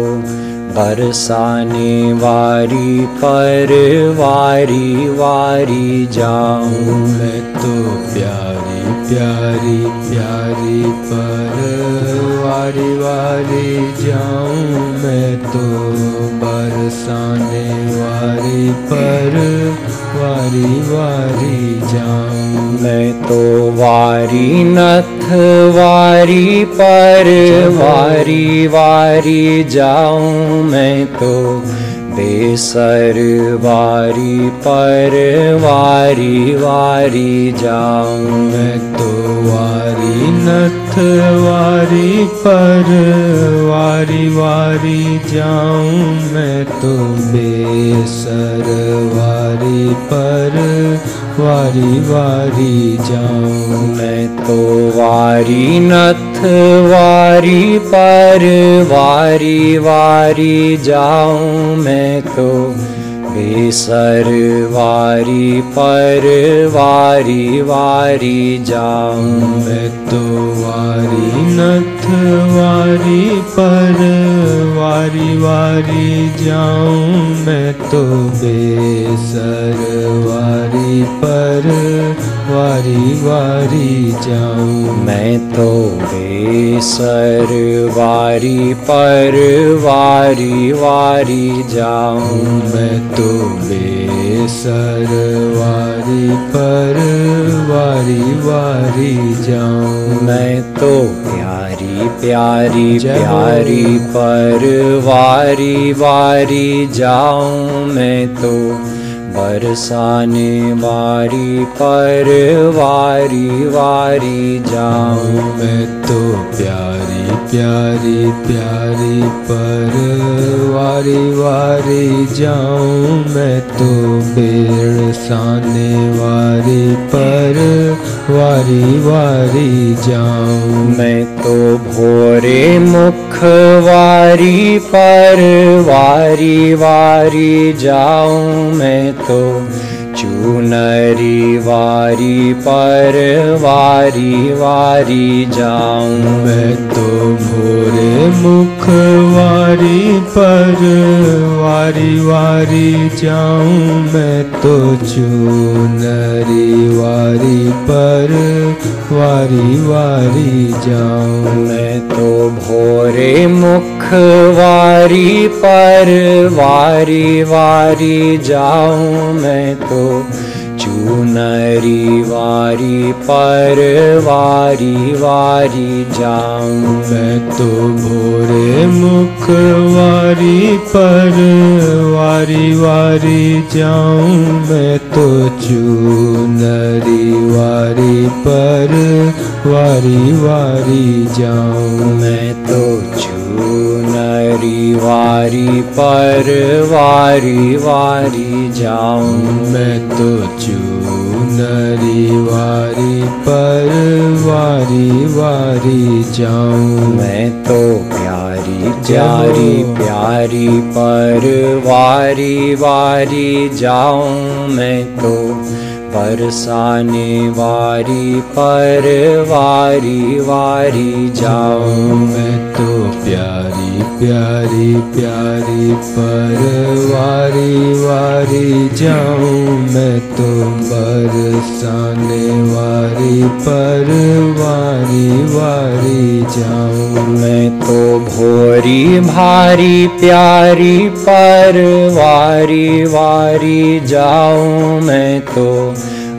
बरसाने वारी पर वारी वारी जाऊं। मैं तो प्यारी प्यारी प्यारी पर वारी वारी जाऊं। मैं तो बरसाने वारी पर वारी वारी जाऊं। मैं तो वारी नथ वारी पर वारी वारी जाऊं। मैं तो बेसर वारी पर वारी वारी जाऊं। मैं तो वारी नथ वारी पर वारी वारी जाऊं। मैं तो बेसर वारी पर वारी वारी जाऊं। मैं तो वारी नथ वारी पर वारी वारी जाऊं। मैं तो बेसर वारी पर वारी वारी जाऊं। मैं तो वारी नथ वारी पर वारी वारी जाऊं। मैं तो बेसर वारी पर वारी वारी जाऊं। मैं तो बेसर वारी पर वारी वारी जाऊं। मैं तो बेसर वारी पर वारी वारी जाऊं। मैं तो प्यारी प्यारी जय हो। प्यारी पर वारी वारी जाऊं। मैं तो बरसाने वारी पर वारी वारी जाऊं। मैं तो प्यारी प्यारी प्यारी पर वारी वारी जाऊं। मैं तो बेरसाने वारी पर वारी वारी जाऊं। मैं तो भोरे मुख वारी पर वारी वारी जाऊं। मैं तो चूनरी वारी पर वारी वारी जाऊं। मैं तो भोरे मुख वारी पर वारी वारी जाऊं। मैं तो चूनरी वारी पर वारी वारी जाऊं। मैं तो भोरे मुख वारी पर वारी वारी जाऊं। मैं तो चूनरी वारी पर वारी वारी जाऊं। मैं तो भोरे मुख वारी पर वारी वारी जाऊं। मैं तो चूनरी वारी पर वारी वारी जाऊं। मैं तो चूनरी वारी पर वारी वारी जाऊं। मैं तो चूनरी वारी पर वारी वारी जाऊं। मैं तो प्यारी प्यारी प्यारी पर वारी वारी जाऊं। मैं तो बरसाने वारी पर वारी वारी जाऊं। मैं तो प्यारी प्यारी प्यारी पर वारी वारी जाऊं। मैं तो बरसाने वारी पर वारी वारी जाऊं। मैं तो भोरी भारी प्यारी पर वारी वारी जाऊं। मैं तो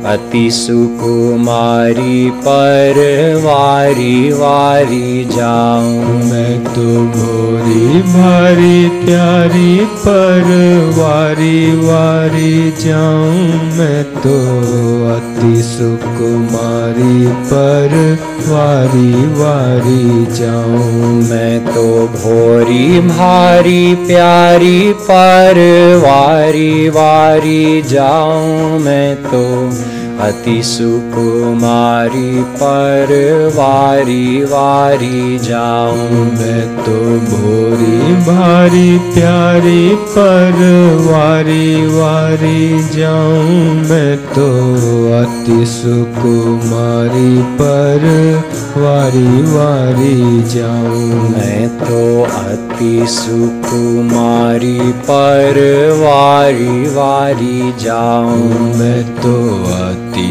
अति सुकुमारी पर वारी वारी जाऊं। मैं तो भोरी भारी प्यारी पर वारी वारी जाऊं। मैं तो अति सुकुमारी पर वारी वारी जाऊं। मैं तो भोरी भारी प्यारी पर वारी वारी जाऊं। मैं तो अति सुकुमारी पर वारी वारी जाऊं। मैं तो भोरी भारी प्यारी पर वारी वारी जाऊं। मैं तो अति सुकुमारी पर वारी वारी जाऊं। मैं तो अति सुकुमारी पर वारी वारी जाऊं। मैं तो अति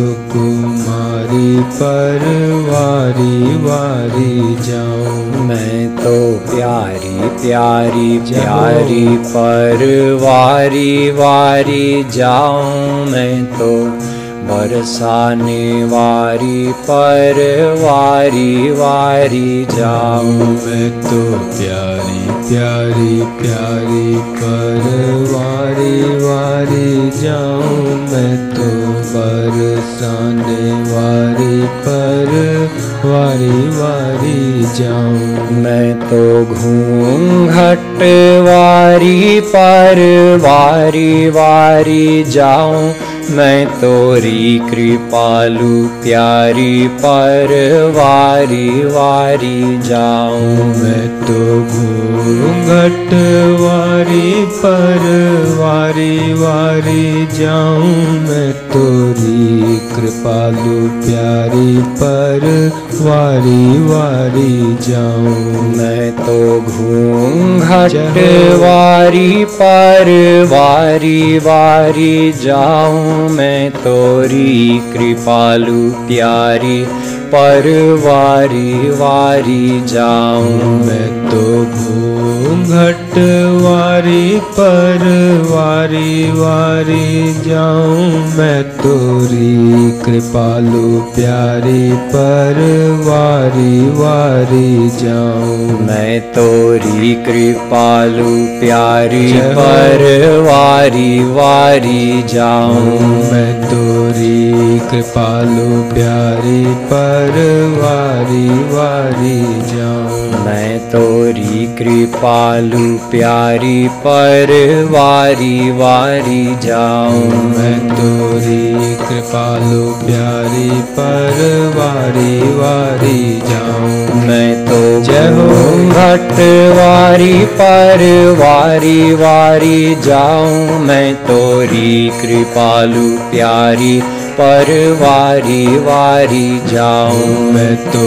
सुकुमारी पर वारी वारी जाऊं। मैं तो प्यारी प्यारी प्यारी पर वारी वारी जाऊं। मैं तो बरसाने वारी पर वारी वारी जाऊं। मैं तो प्यारी प्यारी प्यारी पर वारी वारी जाऊं। मैं तो बरसाने वारी पर वारी वारी जाऊं। मैं तो घूंघट वारी पर वारी वारी जाऊं। मैं तोरी कृपालु प्यारी पर वारी वारी जाऊं। मैं तो घूंघट वारी पर वारी वारी जाऊं। मैं तोरी कृपालु प्यारी पर वारी वारी जाऊं। मैं तो घूंघट वारी पर वारी वारी जाऊं। मैं तोरी कृपालु प्यारी पर वारी वारी जाऊं। मैं तो घूंघट वारी पर वारी वारी जाऊं। मैं तोरी कृपालु प्यारी पर वारी वारी जाऊं। मैं तोरी कृपालु प्यारी पर वारी वारी जाऊं। मैं तोरी कृपालु प्यारी पर वारी वारी जाऊं। मैं तोरी कृपालु प्यारी पर वारी वारी जाऊं। मैं तोरी कृपालु प्यारी पर वारी वारी जाऊं। मैं तो घूंघट वारी पर वारी वारी जाऊं। मैं तोरी कृपालु प्यारी पर वारी वारी जाऊं। मैं तो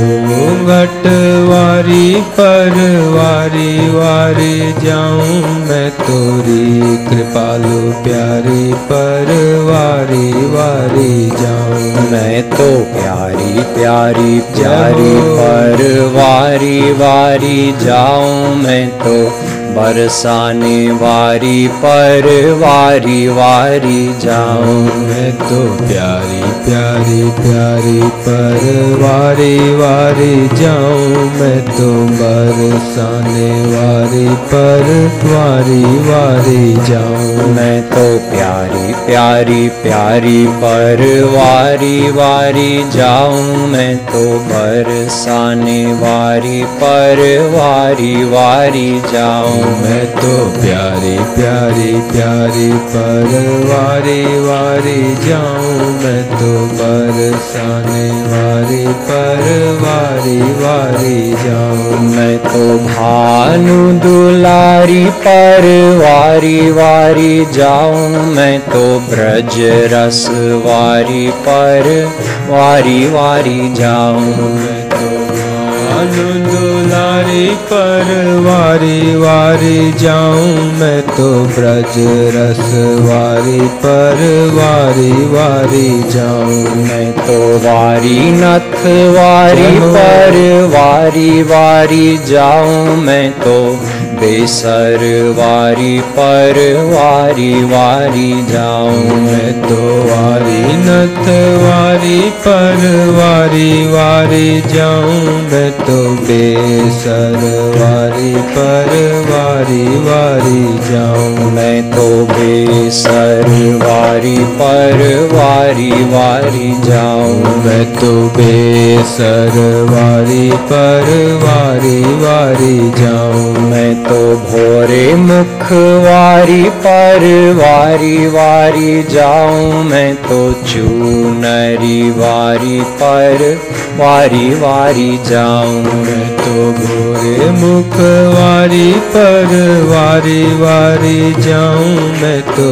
घूंघट वारी पर वारी वारी जाऊं। मैं तोरी कृपालु प्यारी पर वारी वारी जाऊं। मैं तो प्यारी प्यारी प्यारी पर वारी वारी जाऊं। मैं तो बरसाने वारी पर वारी वारी जाऊं। मैं तो प्यारी प्यारी प्यारी पर वारी वारी जाऊं। मैं तो बरसाने वारी पर वारी वारी जाऊं। मैं तो प्यारी प्यारी प्यारी पर वारी वारी जाऊं। मैं तो बरसाने वारी पर वारी वारी जाऊं। मैं तो प्यारी प्यारी प्यारी पर वारी वारी जाऊं। मैं तो बरसाने वारी पर वारी वारी जाऊं। मैं तो भानु दुलारी पर वारी वारी जाऊं। मैं तो ब्रज रस वारी पर वारी वारी जाऊं। मैं तो भानु दुलारी पर वारी वारी जाऊं। मैं तो ब्रज रस वारी पर वारी वारी जाऊं। मैं तो वारी नथ वारी पर वारी वारी जाऊं। मैं तो बेसर वारी पर वारी वारी जाऊं। मैं तो वारी नथ वारी पर वारी वारी जाऊं। मैं तो बेसर वारी पर वारी वारी जाऊं। मैं तो बेसर वारी पर वारी वारी जाऊं। मैं तो बेसर वारी पर वारी वारी जाऊं। मैं तो भोरे मुख वारी पर वारी वारी जाऊं। मैं तो चूनरी वारी पर वारी वारी जाऊं। मैं तो भोरे मुख वारी पर वारी वारी जाऊं। मैं तो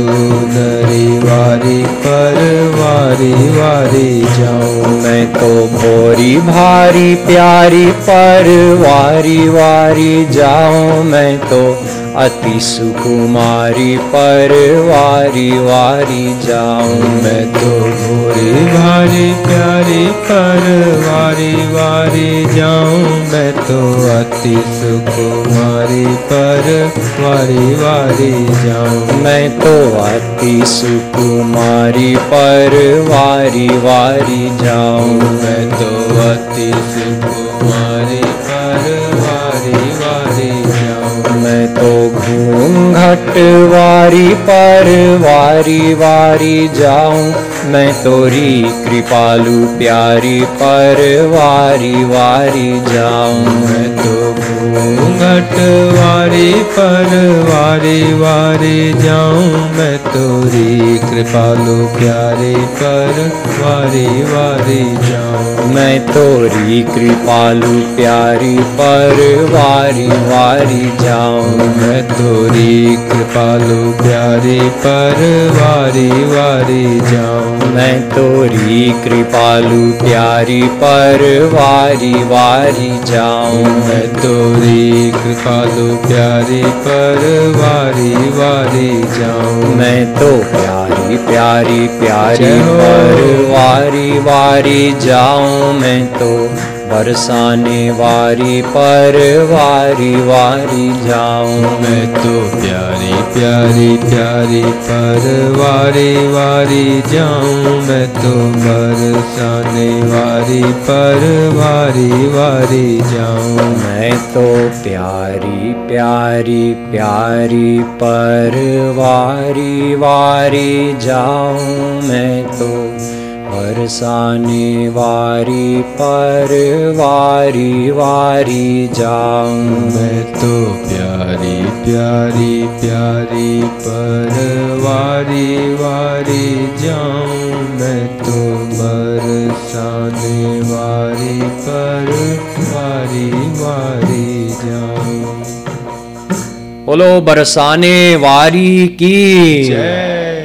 चूनरी वारी पर वारी वारी जाऊं। मैं तो भोरी भारी प्यारी पर वारी वारी जाऊं। मैं तो अति सुकुमारी पर वारी वारी जाऊं। मैं तो भोरी भारी प्यारी पर वारी वारी जाऊं। मैं तो अति सुकुमारी पर वारी वारी जाऊं। मैं तो अति सुकुमारी पर वारी वारी जाऊं। मैं तो अति सुकुमारी पर वारी वारी जाऊं। मैं तो घूंघट वारी पर वारी वारी जाऊं। मैं तोरी कृपालु प्यारी पर वारी वारी जाऊं। मैं तो घूंघट वारी पर वारी वारी जाऊं। मैं तोरी कृपालु प्यारी पर वारी वारी जाऊं। मैं तोरी कृपालु प्यारी पर वारी वारी जाऊं। मैं तोरी कृपालु प्यारी पर वारी वारी जाऊं। मैं तोरी कृपालु प्यारी पर वारी वारी जाऊं। मैं तोरी कृपालु प्यारी पर वारी वारी जाऊं। मैं तो प्यारी प्यारी प्यारी पर वारी वारी जाऊं। मैं तो बरसाने वारी पर वारी वारी जाऊं। मैं तो प्यारी प्यारी प्यारी पर वारी वारी जाऊं। मैं तो बरसाने वारी पर वारी वारी जाऊं। मैं तो प्यारी प्यारी प्यारी पर वारी वारी जाऊं। मैं तो बरसाने वारी पर वारी वारी जाऊं। मैं तो प्यारी प्यारी प्यारी पर वारी वारी जाऊं। मैं तो बरसाने वारी पर वारी वारी जाऊं। बोलो बरसाने वारी की जय।